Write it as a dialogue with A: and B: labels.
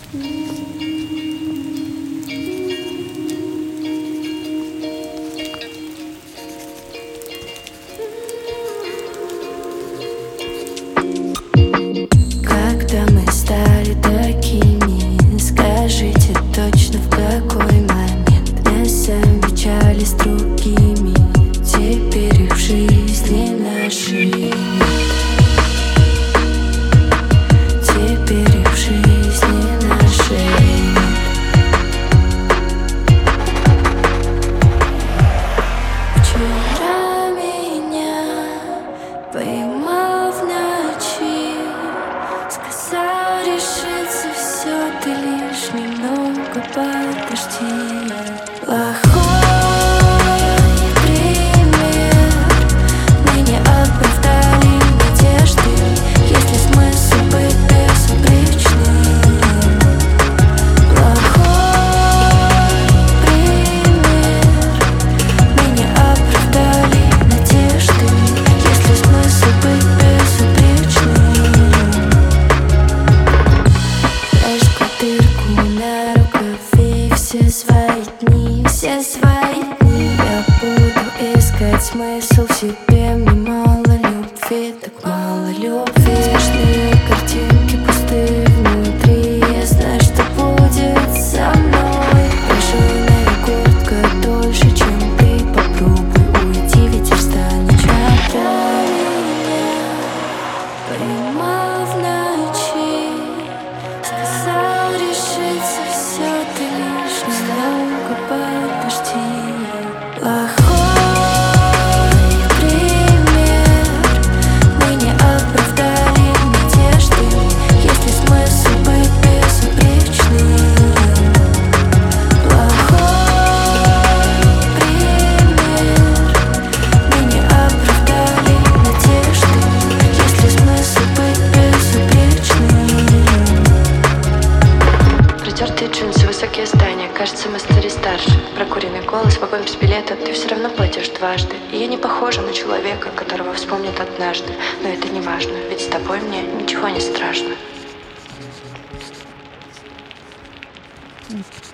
A: Когда мы стали такими, скажите точно, в какой момент нас обвечались другими, теперь их в жизни нашей. Теперь их в жизни нашей. Вчера меня поймал в ночи, сказал решиться все, ты лишь немного подожди. Плохой пример, мы не оправдали надежды, если смысл быть безупречным. Плохой пример, мы не оправдали надежды, если смысл быть безупречным. Прожгла дырку на рукаве, все свои дни, все свои дни я буду искать смысл в себе. Мне мало любви, так мало любви. Смешные картинки пустые внутри, я знаю, что будет со мной. Кожаная куртка дольше, чем ты, попробуй уйти, ветер станет ветром. Поймал в ночи, сказал решиться все, ты лишь немного подожди. Плохой пример, мы не оправдали надежды, если смысл быть безупречным. Плохой пример, мы не оправдали надежды, если смысл быть безупречным.
B: Протертые джинсы, высокие здания, кажется, мы стали старше. Прокуренный голос, вагон без билета, ты все равно платишь дважды. И я не похожа на человека, которого вспомнят однажды. Но это не важно, ведь с тобой мне ничего не страшно.